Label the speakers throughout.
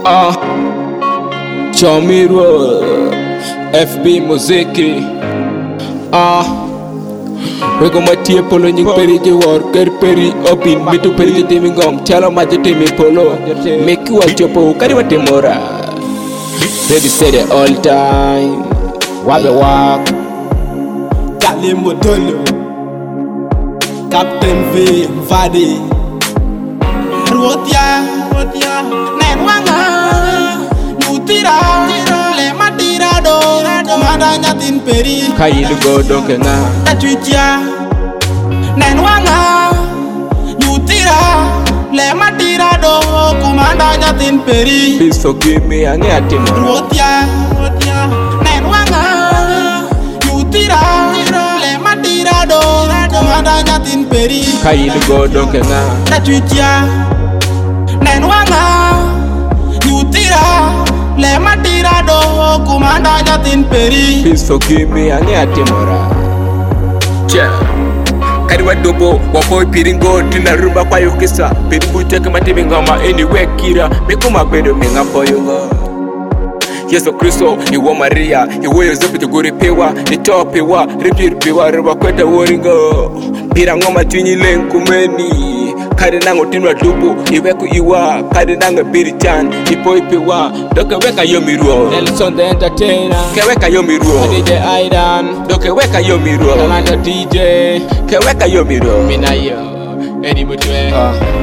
Speaker 1: Chamiro FB Muziki Wego matie polo nying peri jiwar ker peri opin mitu peri jitimi ngom chalo maji timi polo meki wachopo kari watimora baby say the all time wabe wak
Speaker 2: Kali Modolo Captain V Mvadi Ruotia Nenwanga Nutira Le matira do Komanda nyatin peri
Speaker 1: Kayilu godo kenga
Speaker 2: Tatuitia Nenwanga Nutira Le matira do Komanda nyatin peri
Speaker 1: Please forgive me ange atimora
Speaker 2: Ruotia Nenwanga Nutira Le matira do Komanda nyatin peri
Speaker 1: Kayilu godo kenga
Speaker 2: Tatuitia Nenwanga Nutira Le matira do Komanda nyatin peri
Speaker 1: Please forgive me ange atimora Kari wadobo wafoi piringo tina rumba kwa yukisa Pirimbu teke matibi ngama anywhere kira Mikuma bedo minga poyungo Yesu Kristo iwo Maria iwo Yosefu tuguri pewa nitopewa ripiwa riba kweta woringo Pira ngoma tunyi lenkumeni Kari nango tinwa dubu iweku iwa Kari nango biri chan ipo ipewa Doke weka yomiruo Nelson the Entertainer Ke weka yomiruo DJ Aidan Doke weka yomiruo Kalanda DJ Ke weka yomiruo Mina yo Edi mutwe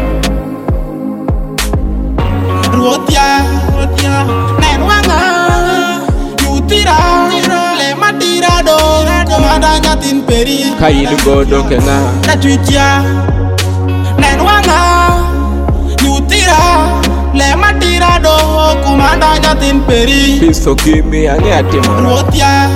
Speaker 2: Ruotia Nenwanga Nutira Le matira do Komanda nyatin peri
Speaker 1: Kayilu godo kenga
Speaker 2: Tatuitia Nenwanga Nutira Le matira do Komanda nyatin peri
Speaker 1: Please forgive me ange atimora
Speaker 2: Ruotia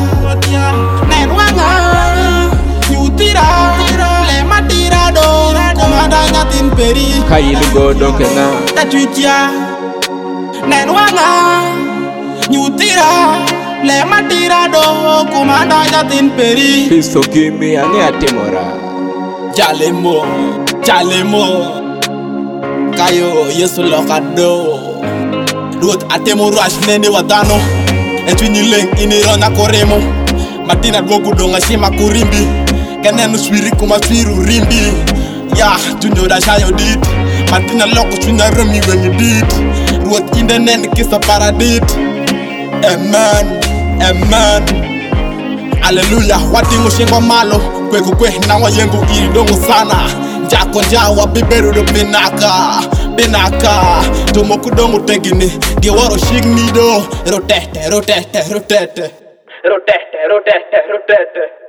Speaker 2: Nenwanga Nutira Le matira do Komanda nyatin peri
Speaker 1: Kayilu godo kenga
Speaker 2: Tatuitia Nenwanga Nutira Le matira do Komanda nyatin peri
Speaker 1: Please forgive me ange atimora
Speaker 2: Jalemo Kayo Yesu lokado Ruot atemo rush nene wadano Entwini leng inirona koremo Matina dwogu donga shima kurimbi Kenenu swiri kuma swiru rimbi Ya tunjo da shayo dit Matina loko swina remi wengi dit Ruot indenen kisa paradit Amen Hallelujah wati ngushingwa malo Kwe nawa yengu idongo sana Jako njawa biberu do binaka Tomo kudongo tegini Gewaro shigni do Rotete